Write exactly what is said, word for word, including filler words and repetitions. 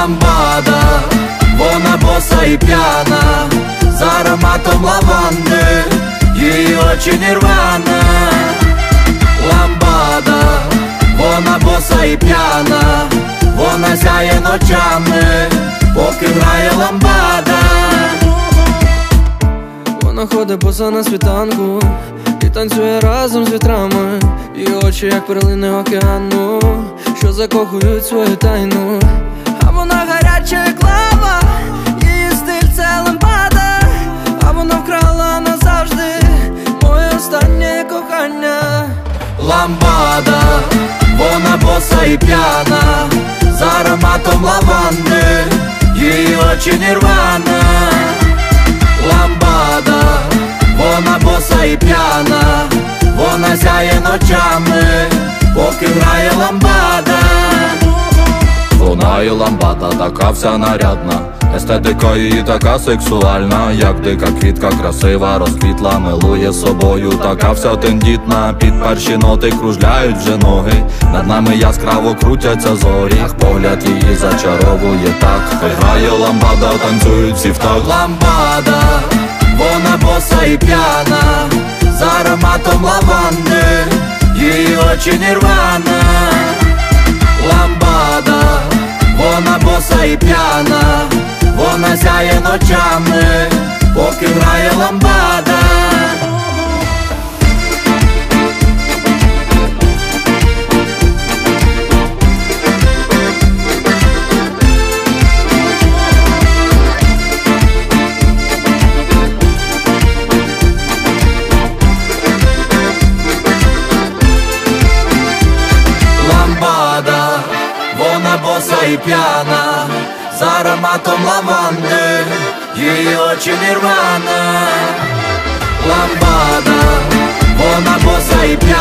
Ламбада, вона боса і п'яна, з ароматом лаванди, її очі нірвана. Ламбада, вона боса і п'яна, вона сяє ночами, поки грає ламбада. Вона ходить боса на світанку і танцює разом з вітрами. Її очі, як перлини океану, що закохують свою тайну. А вона гаряча, як лава, її стиль – це ламбада. А вона вкрала назавжди моє останнє кохання. Ламбада, вона боса і п'яна, з ароматом лаванди, її очі нірвана. Ламбада, вона боса і п'яна, вона сяє ночами, поки грає ламбада. Вона і ламбада, така вся нарядна, естетика її така сексуальна, як дика квітка, красива, розквітла, милує собою, така вся тендітна. Під перші ноти кружляють вже ноги, над нами яскраво крутяться зорі. Ах, погляд її зачаровує так, хай грає ламбада, танцюють всі в такт. Ламбада, вона боса і п'яна, з ароматом лаванди, її очі нірвана. Ламбада, вона боса і п'яна, вона сяє ночами, поки грає ламбада. Ламбада, вона боса і п'яна, з ароматом лаванди, її очі нірвана. Ламбада, вона боса і п'яна.